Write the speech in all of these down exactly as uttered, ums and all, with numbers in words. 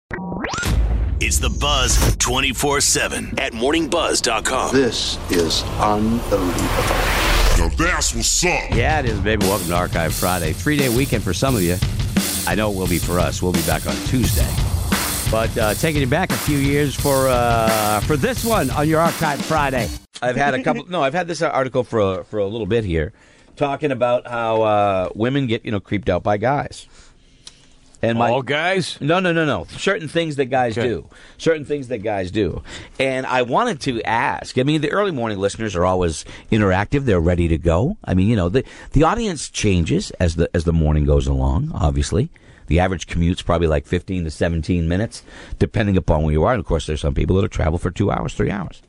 It's The Buzz twenty-four seven at morning buzz dot com. This is unbelievable. Yo, that's what's up. Yeah, it is, baby. Welcome to Archive Friday. Three-day weekend for some of you. I know it will be for us. We'll be back on Tuesday. But uh, taking you back a few years for uh, for this one on your Archive Friday. I've had a couple. No, I've had this article for a, for a little bit here, talking about how uh, women get you know creeped out by guys. And my, All guys? No, no, no, no. Certain things that guys Okay. do. Certain things that guys do. And I wanted to ask, I mean, the early morning listeners are always interactive. They're ready to go. I mean, you know, the the audience changes as the as the morning goes along, obviously. The average commute's probably like fifteen to seventeen minutes, depending upon where you are. And, of course, there's some people that travel for two hours, three hours.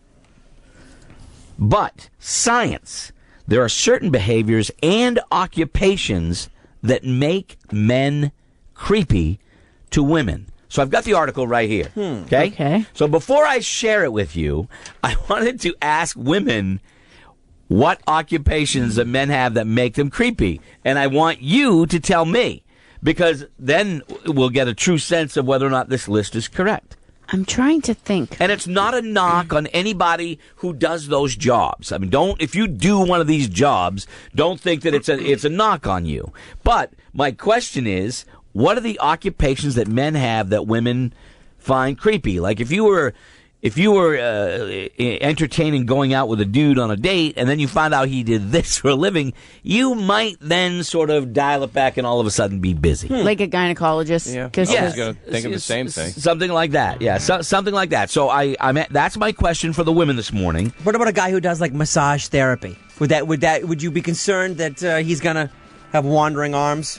But science, there are certain behaviors and occupations that make men creepy to women. So I've got the article right here. Hmm, okay? okay. So before I share it with you, I wanted to ask women what occupations that men have that make them creepy. And I want you to tell me, because then we'll get a true sense of whether or not this list is correct. I'm trying to think. And it's not a knock on anybody who does those jobs. I mean, don't, if you do one of these jobs, don't think that it's a, it's a knock on you. But my question is, what are the occupations that men have that women find creepy? Like if you were, if you were uh, entertaining going out with a dude on a date, and then you find out he did this for a living, you might then sort of dial it back and all of a sudden be busy. Hmm. Like a gynecologist. Yeah, I Cause was Yeah. going to think of the same thing. Something like that. Yeah, so, something like that. So I, I'm at, that's my question for the women this morning. What about a guy who does like massage therapy? Would that would that would you be concerned that uh, he's gonna have wandering arms?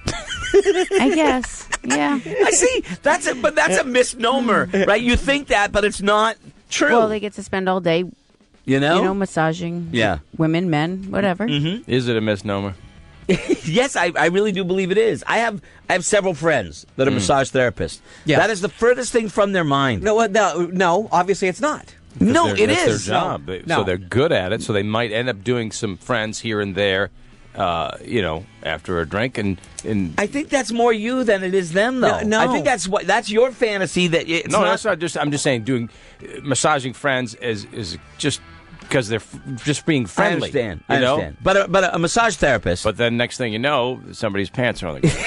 I guess. Yeah. I see. That's a, but that's a misnomer, right? You think that, but it's not true. Well, they get to spend all day, you know, you know, massaging Yeah. women, men, whatever. Mm-hmm. Is it a misnomer? Yes, I, I really do believe it is. I have I have several friends that are massage therapists. Yeah. That is the furthest thing from their mind. No, what- no, no. Obviously, it's not. No, They're- it that's is. their job. They- No. So they're good at it. So they might end up doing some friends here and there, uh, you know, after a drink. And, and I think that's more you than it is them, though. No, no. I think that's what that's your fantasy. That it's no, not, that's not just. I'm just saying, doing uh, massaging friends is is just because they're f- just being I friendly. understand. You I know? understand. But a, but a, a massage therapist. But then next thing you know, somebody's pants are on the ground.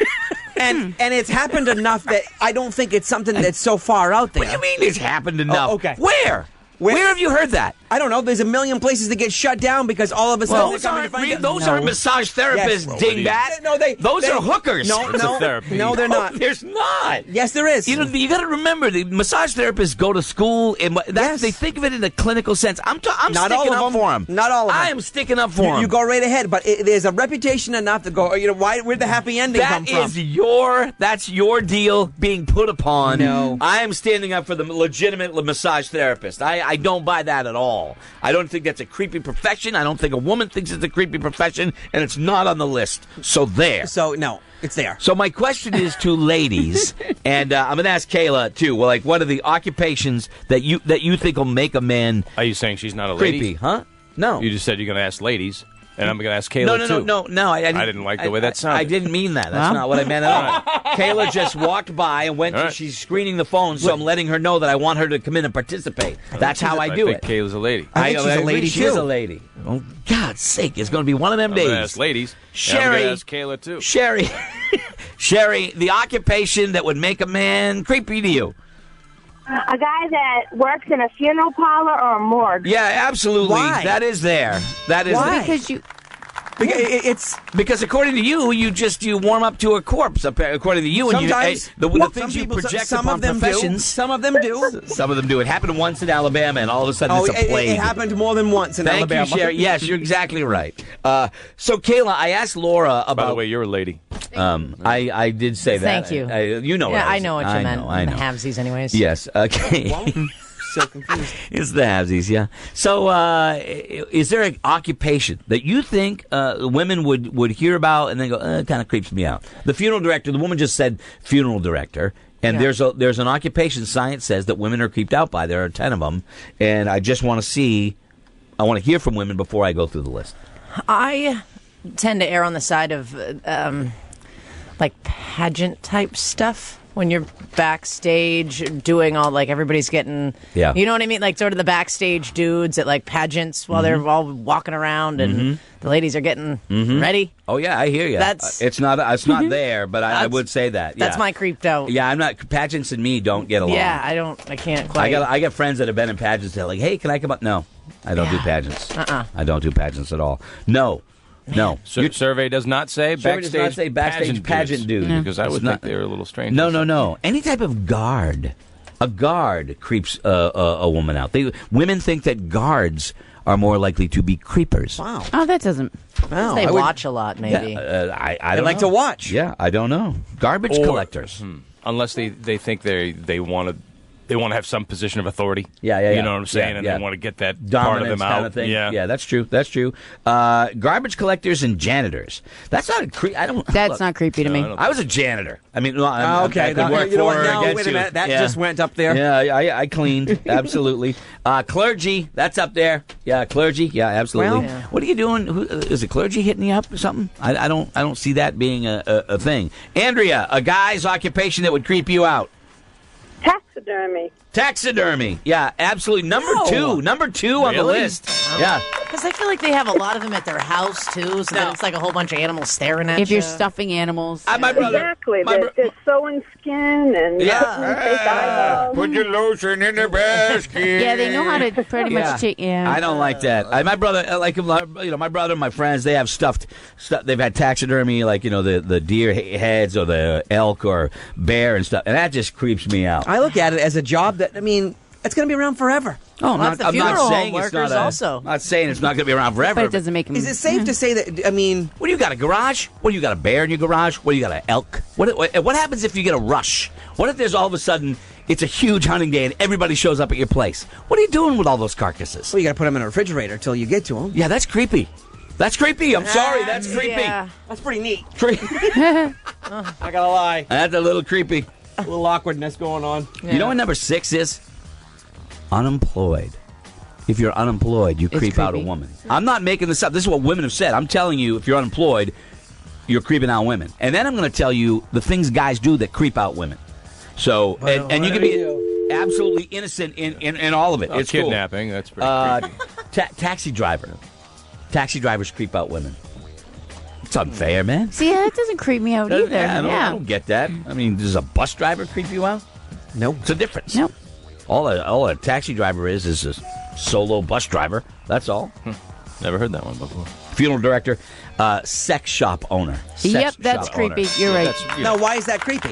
And and it's happened enough that I don't think it's something that's so far out there. what do you mean it's happened enough? Oh, okay. Where? Where- Where have you heard that? I don't know. There's a million places that get shut down because all of a sudden Those they're coming aren't, to find re- out. those No. aren't massage therapists, Yes. dingbat. No, they. Those they- are hookers. No, It's a no, therapy. no, they're No, not. There's not. Yes, there is. You know, you got to remember the massage therapists go to school, and what- that's, Yes. they think of it in a clinical sense. I'm, ta- I'm Not sticking all up of them. for them. Not all of them. I am sticking up for You, them. you go right ahead, but it, there's a reputation enough to go. You know, why? Where'd the happy ending That come from? is your that's your deal being put upon. No. I am standing up for the legitimate massage therapist. I, I don't buy that at all. I don't think that's a creepy profession. I don't think a woman thinks it's a creepy profession, and it's not on the list. So there. So no, it's there. So my question is to ladies, and uh, I'm going to ask Kayla too. Well, like, what are the occupations that you that you think will make a man Are you saying she's not a lady? creepy? Huh? No. You just said you're going to ask ladies, and I'm going to ask Kayla No, no, no, too. no, no. I, I, didn't, I didn't like the I- way that I- sounded. I didn't mean that. That's Huh? not what I meant at all. Kayla just walked by and went. All To, right. she's screening the phone, so I'm letting her know that I want her to come in and participate. That's how I I do think it. Kayla's a lady. I think she's a agree lady, She is too. a lady. Oh, God's sake! It's going to be one of them I'm going to days. ask ladies. and I'm Sherry, going to ask Kayla too. Sherry, Sherry, the occupation that would make a man creepy to you. A guy that works in a funeral parlor or a morgue. Yeah, absolutely. Why? That is there. That is Why? Because you. Because it- it's Because according to you, you just you warm up to a corpse. According to you, and you, sometimes eh, the, the well, things some you people- project some upon of them professions. do. Some of them do. Some of them do. It happened once in Alabama, and all of a sudden Oh, it's a it, plague. it happened more than once in Thank Alabama. you, Sherry. Yes, you're exactly right. Uh, so, Kayla, I asked Laura about. By the way, you're a lady. um, I I did say that. Thank you. I, I, you know. Yeah, what I, I know what you I meant. Know, I know. The halvesies, anyways. Yes. Okay. So confused. It's the halvesies, yeah. So, uh, is there an occupation that you think uh, women would, would hear about and then go, uh, it kind of creeps me out? The funeral director, the woman just said funeral director, and Yeah. there's a there's an occupation science says that women are creeped out by. There are ten of them, and I just want to see, I want to hear from women before I go through the list. I tend to err on the side of uh, um, like pageant type stuff. when you're backstage doing all, like, everybody's getting, Yeah. you know what I mean? Like, sort of the backstage dudes at, like, pageants while Mm-hmm. they're all walking around and the ladies are getting ready. Oh yeah, I hear you. That's- it's not it's not there, but I, I That's- would say that. That's yeah. my creeped out. Yeah, I'm not. Pageants and me don't get along. Yeah, I don't, I can't quite. I got I got friends that have been in pageants. They're like, "Hey, can I come up?" No, I don't do Yeah. pageants. Uh-uh. I don't do pageants at all. No, no. Sur- survey does not say Survey backstage. does not say backstage pageant dude. dude, because I It's would not- think they're a little strange. No, no, no. Any type of guard, a guard creeps uh, a, a woman out. They women think that guards are more likely to be creepers. Wow. Oh, that doesn't. Wow. They I would- watch a lot, maybe. Yeah, uh, I, I They don't like know. to watch. Yeah, I don't know. Garbage Or- collectors. Hmm. Unless they, they think they they want to they want to have some position of authority. Yeah, yeah, yeah. You know what I'm saying? Yeah, and yeah. they want to get that part of Dominance them out. kind of thing. Yeah. yeah, that's true. That's true. Uh, garbage collectors and janitors. That's not a cre- I don't. That's look, not creepy to me. I don't- I was a janitor. I mean, no, I'm, Oh, okay. I could Now- work you know for what? or Now, against wait a you. minute. That Yeah. just went up there. Yeah, I, I cleaned. Absolutely. Uh, clergy. That's up there. Yeah, clergy. Yeah, absolutely. Well- Yeah. What are you doing? Who, uh, is it clergy hitting you up or something? I, I don't. I don't see that being a, a, a thing. Andrea, a guy's occupation that would creep you out. Taxidermy. Taxidermy. Yeah, absolutely. Number No. two. Number two on the Really? list. Yeah. Because I feel like they have a lot of them at their house, too, so then it's like a whole bunch of animals staring at If you. you're stuffing animals, Uh, my brother. Exactly. My They're, bro- they're sewing skin and Yeah. putting fake eyeballs. Put your lotion in the basket. yeah, they know how to pretty Yeah. much take. Yeah, I don't like that. I, my brother, I like him. You know, my brother and my friends, they have stuffed. Stuff, they've had taxidermy, like you know, the the deer he- heads or the elk or bear and stuff, and that just creeps me out. I look at it as a job that, I mean, it's going to be around forever. Oh, I'm Well, not, that's the I'm not funeral saying home it's not workers a, also. I'm not saying it's not going to be around forever. but it doesn't make them. Is it safe to say that, I mean, What do you got? A garage? What do you got? A bear in your garage? What do you got? An elk? What, what what happens if you get a rush? What if there's all of a sudden it's a huge hunting day and everybody shows up at your place? What are you doing with all those carcasses? well, you got to put them in a refrigerator until you get to them. Yeah, that's creepy. That's creepy. I'm sorry. That's creepy. Yeah. That's pretty neat. Cre- I gotta lie. that's a little creepy. A little awkwardness going on. You know what number six is? Unemployed. If you're unemployed, you It's creep out a creepy. woman. I'm not making this up. This is what women have said. I'm telling you, if you're unemployed, you're creeping out women. And then I'm going to tell you the things guys do that creep out women. So, and, and you can be absolutely innocent in, in, in all of it. Oh, it's cool. kidnapping. That's pretty Uh, creepy. ta- taxi driver. Taxi drivers creep out women. It's unfair, man. See, that doesn't creep me out either. Yeah, I, don't, I Yeah, don't get that. I mean, does a bus driver creep you out? Nope. It's a difference. Nope. All a, all a taxi driver is is a solo bus driver. That's all. Never heard that one before. Funeral director, uh, sex shop owner. Sex Yep, that's shop creepy. owner. You're right. That's, you Now, know, why is that creepy?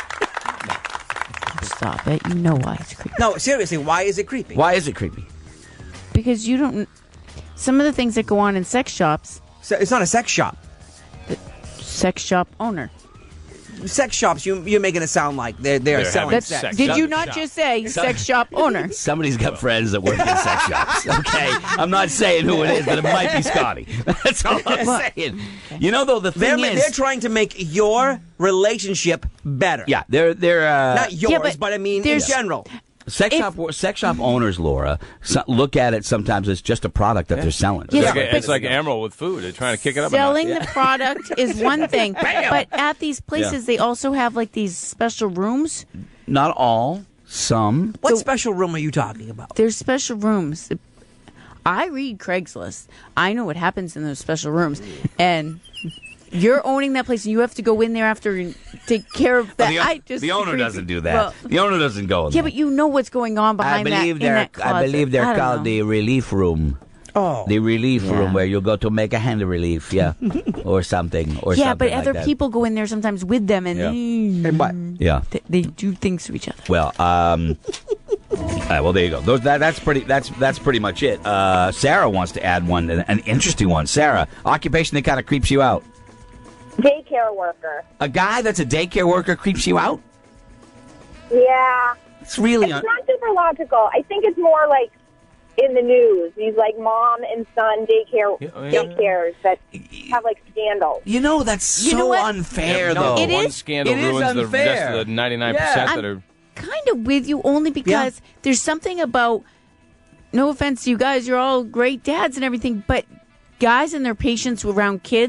Stop it. You know why it's creepy. No, seriously, why is it creepy? Why is it creepy? Because you don't. Some of the things that go on in sex shops, So it's not a sex shop. sex shop owner. Sex shops, you, you're making it sound like they're, they're, They're selling having sex. sex. Did Shop- you not shop. just say sex shop owner? Somebody's got friends that work in sex shops. Okay, I'm not saying who it is, but it might be Scotty. That's all I'm saying. You know, though, the They're, thing ma- is, they're trying to make your relationship better. yeah, they're they're uh, Not yours, Yeah, but, but I mean in there's- general. sex if- shop sex shop owners, Laura. So, look at it sometimes as just a product that they're selling. Yeah, it's like, but- it's like Emerald with food. They're trying to kick it up. a Selling notch. the product is one thing, but at these places they also have like these special rooms. Not all, some. What So- special room are you talking about? There's special rooms. I read Craigslist. I know what happens in those special rooms, and you're owning that place, and you have to go in there after and take care of that. the, I just the owner creepy. doesn't do that. Well, the owner doesn't go in yeah, there. but you know what's going on I behind that. believe in they're that I closet. believe they're I don't called know. the relief room. Oh. The relief Yeah. room where you go to make a hand relief, yeah, or something, or Yeah, something but like other that. people go in there sometimes with them, and Yeah. mm, And what? Yeah. they, they do things to each other. Well, um, all right, well, there you go. Those, that, that's pretty. That's that's pretty much it. Uh, Sarah wants to add one, an, an interesting one. Sarah, occupation that kind of creeps you out. Daycare worker. A guy that's a daycare worker creeps you out. Yeah. It's really It's un- not super logical. I think it's more like in the news. These like mom and son daycare Yeah, oh, yeah. daycares that have like scandals. you know that's You so know what? unfair, Yeah, no, though. It one is- scandal it is ruins the unfair. rest of the ninety-nine percent Yeah. that are. Kind of with you only because there's something about. No offense to you guys, you're all great dads and everything, but guys and their patience around kids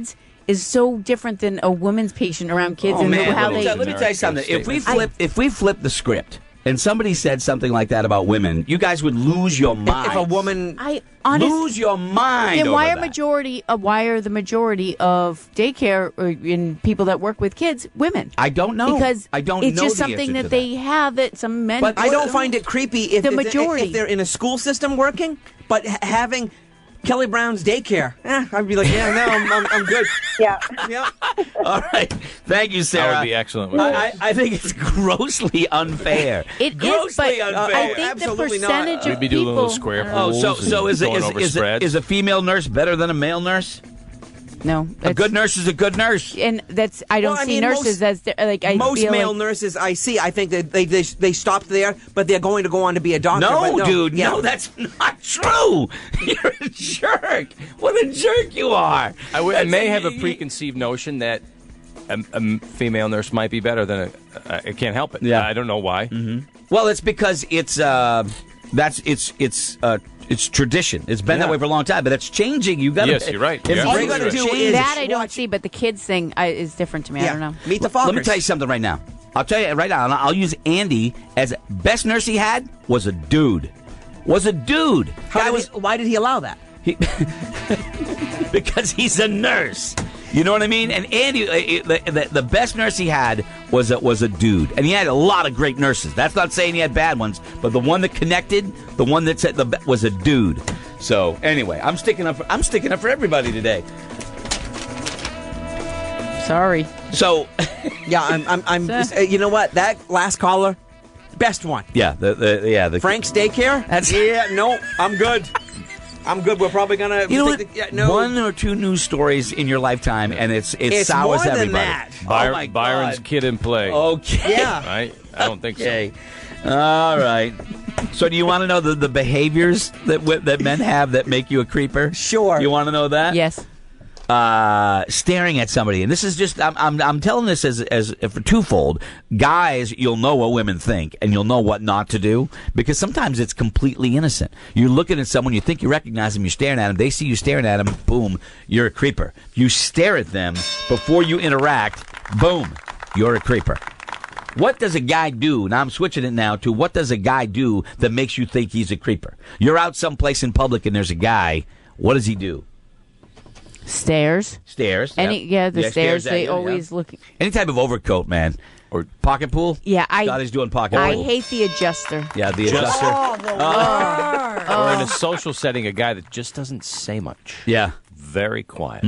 is so different than a woman's patient around kids Oh, and man. how let, me they. tell, let me tell you something. If we Statement. flip, if we flip the script and somebody said something like that about women, you guys would lose your mind. If a woman, I honestly. lose your mind. Then why over are that. majority? Uh, why are the majority of daycare or in people that work with kids women? I don't know. Because I don't it's know just the something answer that to they have that some men. but I don't find it creepy if The if- majority. if they're in a school system working, but ha- having Kelly Brown's daycare, eh, I'd be like, yeah, no, I'm, I'm, I'm good. Yeah. Yeah. All right. Thank you, Sarah. That would be excellent. I, I, I think it's grossly unfair. It is, grossly but unfair. I think the Absolutely not. percentage We'd of be doing people. little square Oh, so pools so and is it, going is, over is, it, spreads. is a female nurse better than a male nurse? No, A that's- good nurse is a good nurse. and that's I don't Well, I see mean, nurses most- as they're- like I Most feel male like, nurses I see, I think that they, they they stopped there, but they're going to go on to be a doctor. No, but no, dude, yeah. no, that's not true. You're a jerk. What a jerk you are. I, w- I That's may a- have a preconceived notion that a, a m- female nurse might be better than a. Uh, I can't help it. Yeah. I don't know why. Well, it's because it's uh, that's it's it's uh, it's tradition. It's been that Yeah. way for a long time, but it's changing. You got to. Yes, you're right. If You're all you absolutely got to right. do Change is that I don't watch- see, but the kids thing I, is different to me. I don't know. Meet the Fockers. Let me tell you something right now. I'll tell you right now. and I'll use Andy as best nurse he had was a dude. Was a dude. How Guy did was he- why did he allow that? he, because he's a nurse. You know what I mean? And Andy, uh, the, the, the best nurse he had was a, was a dude, and he had a lot of great nurses. That's not saying he had bad ones, but the one that connected, the one that said the be- was a dude. So anyway, I'm sticking up. For, I'm sticking up for everybody today. Sorry. So Yeah, I'm. I'm. I'm uh, you know what? That last caller, best one. yeah, the, the yeah the Frank's daycare. That's- yeah. No, I'm good. I'm good. We're probably gonna. You know what? take the- yeah, no. One or two news stories in your lifetime, and it's it It's sours more than everybody. that. Byron- oh my Byron's God. kid in play. Okay. Yeah. Right? I don't think Okay. All right. So, do you want to know the, the behaviors that w- that men have that make you a creeper? Sure. You want to know that? Yes. Uh, staring at somebody, and this is just I'm I'm, I'm telling this as as for twofold. Guys, you'll know what women think, and you'll know what not to do because sometimes it's completely innocent. You're looking at someone, you think you recognize them, you're staring at them. They see you staring at them, boom, you're a creeper. You stare at them before you interact, boom, you're a creeper. What does a guy do? Now I'm switching it now to what does a guy do that makes you think he's a creeper? You're out someplace in public and there's a guy. What does he do? Stairs. Stairs. Any Yep. yeah, the Yeah, stairs. at They you, always yeah. look. Any type of overcoat, man. Or pocket pool? Yeah, I. God, he's doing pocket I pool. hate the adjuster. Yeah, the Just- adjuster. Or in a social setting, a guy that just doesn't say much. Yeah. Very quiet.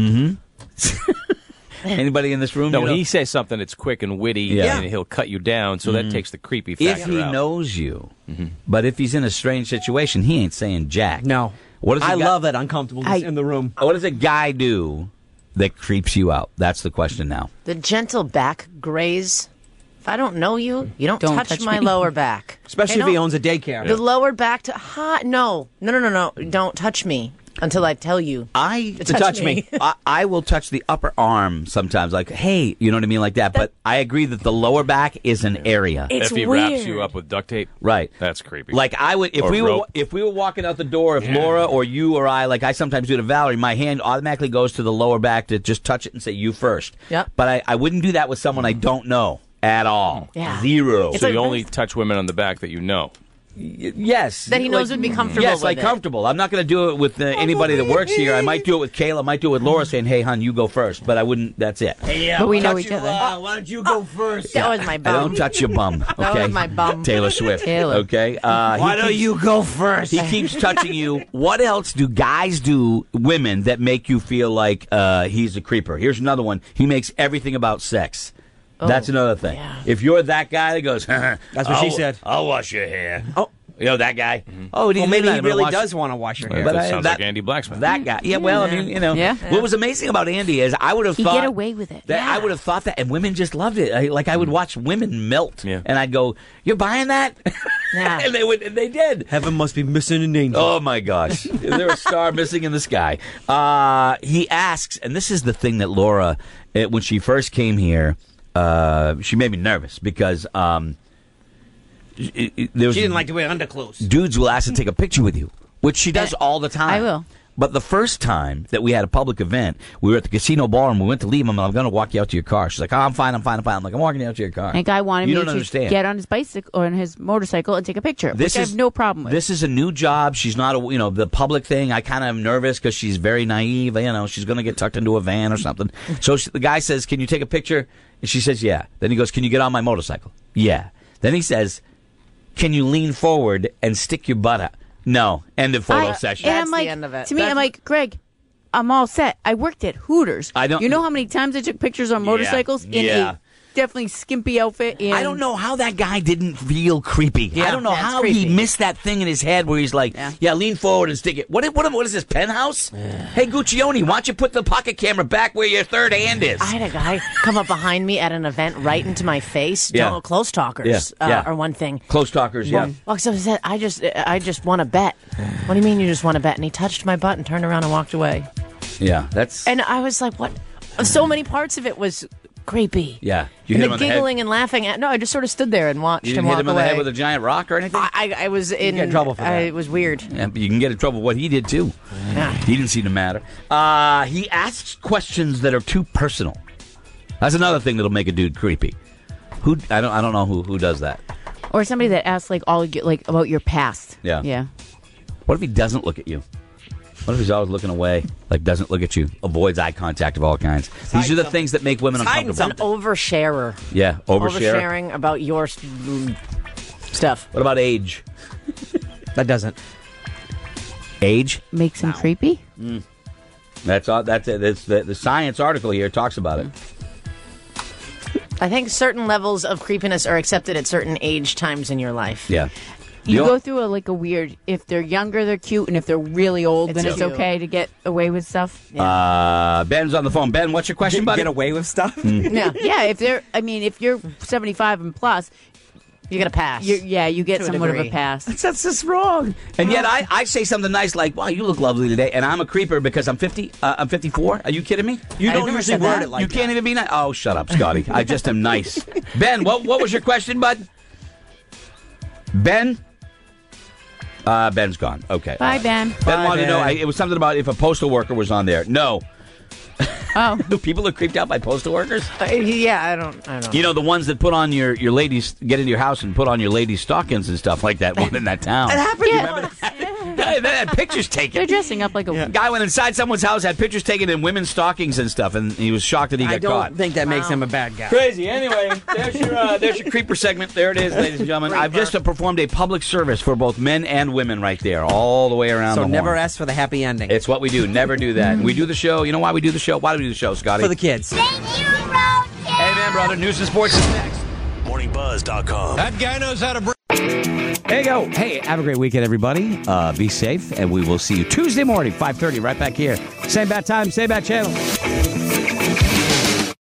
Anybody in this room? No, you when know? he says something, it's quick and witty, Yeah. and he'll cut you down, so that takes the creepy if factor he out. knows you, but if he's in a strange situation, he ain't saying jack. No. What does a I guy- love that uncomfortableness I- in the room. What does a guy do that creeps you out? That's the question now. The gentle back graze. If I don't know you, you don't, Don't touch, touch my me. lower back. Especially Okay, if he don't- owns a daycare. The lower back to hot. No, no, no, no, no. Don't touch me until I tell you. I To touch me. I, I will touch the upper arm sometimes, like hey, you know what I mean, like that. But I agree that the lower back is an area, It's if he weird. wraps you up with duct tape, right? that's creepy. Like I would, if Or we were, rope. if we were walking out the door, if Laura or you or I, like I sometimes do to Valerie, my hand automatically goes to the lower back to just touch it and say you first. Yep. But I, I wouldn't do that with someone I don't know at all. Yeah. Zero. It's so like you very- only touch women on the back that you know. Y- yes. That he knows would be comfortable Yes, with like it. comfortable. I'm not going to do it with uh, anybody that works here. I might do it with Kayla. I might do it with Laura saying, "Hey, hon, you go first." But I wouldn't. That's it. Yeah, But we know each other. why don't you go first? That was my I bum. don't touch your bum. Okay. That was my bum. Taylor Swift. Taylor. Okay. Uh, Why he don't keeps- you go first? He keeps touching you. What else do guys do, women, that make you feel like uh, he's a creeper? Here's another one. He makes everything about sex. That's another thing. yeah. If you're that guy that goes, that's what she said. I'll wash your hair. Oh. You know that guy? Oh, Well, maybe he really does want to wash your hair. Yeah, But that I- sounds that- like Andy Blacksmith. That guy. Yeah, well, I mean, you know. Yeah. What was amazing about Andy is I would have He thought. get away with it. That I Yeah. would have thought that, and women just loved it. I, like I would watch women melt, Yeah. and I'd go, "You're buying that?" Yeah. and they would, and they did. Heaven must be missing an angel. Oh my gosh, is there a star missing in the sky? Uh, he asks, and this is the thing that Laura, uh, when she first came here, uh, she made me nervous because um, it, it, there was She didn't like to wear underclothes. dudes will ask to take a picture with you, which she does Uh, all the time. I will. But the first time that we had a public event, we were at the casino ballroom. We went to leave. I'm, I'm going to walk you out to your car. She's like, oh, I'm fine, I'm fine, I'm fine. I'm like, I'm walking you out to your car. And a guy wanted you me don't to understand. get on his bicycle or on his motorcycle and take a picture, This which is I have no problem with. This is a new job. She's not a, you know, the public thing. I kind of am nervous because she's very naive. You know, she's going to get tucked into a van or something. So she, the guy says, can you take a picture? And she says, yeah. Then he goes, can you get on my motorcycle? Yeah. Then he says, can you lean forward and stick your butt out? No. End of photo I- session. and That's I'm the like, end of it. To me, That's- I'm like, Greg, I'm all set. I worked at Hooters. I don't- You know how many times I took pictures on motorcycles in yeah. a definitely skimpy outfit? And I don't know how that guy didn't feel creepy. I don't know that's how he creepy. missed that thing in his head where he's like, yeah, Yeah. lean forward and stick it. What, what, what is this, penthouse? Hey, Guccione, why don't you put the pocket camera back where your third hand is? I had a guy come up behind me at an event right into my face. Yeah. Don't, close talkers Yeah, uh, yeah. are one thing. Close talkers, yeah. Well, so I said, I just, I just want to bet. What do you mean you just want to bet? And he touched my butt and turned around and walked away. Yeah, that's... And I was like, what? So many parts of it was creepy. Yeah. You and hit him the on the head? giggling and laughing at. No, I just sort of stood there and watched You him didn't hit walk him on away. the head with a giant rock or anything? I, I, I was in, get in trouble for I- that. It was weird. Yeah, but you can get in trouble with what he did, too. Yeah. He didn't seem to matter. Uh, he asks questions that are too personal. That's another thing that'll make a dude creepy. Who I don't I don't know who, who does that. Or somebody that asks like all like about your past. Yeah. Yeah. What if he doesn't look at you? What if he's always looking away, like doesn't look at you, avoids eye contact of all kinds? These are the things that make women hiding uncomfortable. An oversharer. Yeah, overshare. Oversharing about your s- mm, stuff. What about age? That doesn't. Age? Makes him creepy? That's all. That's it. It's the, the science article here talks about it. I think certain levels of creepiness are accepted at certain age times in your life. Yeah. You The go o- through a like a weird. If they're younger, they're cute, and if they're really old, It's then it's cute. okay to get away with stuff. Uh, Ben's on the phone. Ben, what's your question, Get, buddy? get away with stuff? Yeah. Yeah, if they're. I mean, if you're seventy-five and plus, You get a pass. you're, yeah, you get To a somewhat of a degree. pass. That's just wrong. And yet I, I say something nice like, wow, you look lovely today. And I'm a creeper because I'm fifty. Uh, I'm fifty-four. Are you kidding me? You I don't never usually said word that. it like you can't that. even be nice. Oh, shut up, Scotty. I just am nice. Ben, what what was your question, bud? Ben? Uh, Ben's gone. Okay. Bye, Ben. Ben Bye, wanted to know, Ben. I, it was something about if a postal worker was on there. No. Oh, Do people are creeped out by postal workers? Uh, yeah, I don't. I don't. You know, the ones that put on your, your ladies, get into your house and put on your ladies' stockings and stuff like that one in that town. That happened. Yeah. Remember that? Yeah, they had pictures taken. they're dressing up like a. Guy went inside someone's house, had pictures taken in women's stockings and stuff, and he was shocked that he got I don't caught. think that makes him a bad guy. Crazy. Anyway, there's your uh, there's your creeper segment. There it is, ladies and gentlemen. I've just uh, performed a public service for both men and women right there, all the way around So the never horn. ask for the happy ending. It's what we do. Never do that. We do the show. You know why we do the show? Why do we do the show, Scotty? for the kids. Hey, man, brother. News and sports is next. morning buzz dot com. That guy knows how to bring. There you go. Hey, have a great weekend, everybody. Uh, be safe, and we will see you Tuesday morning, five thirty, right back here. Same bad time, same bad channel.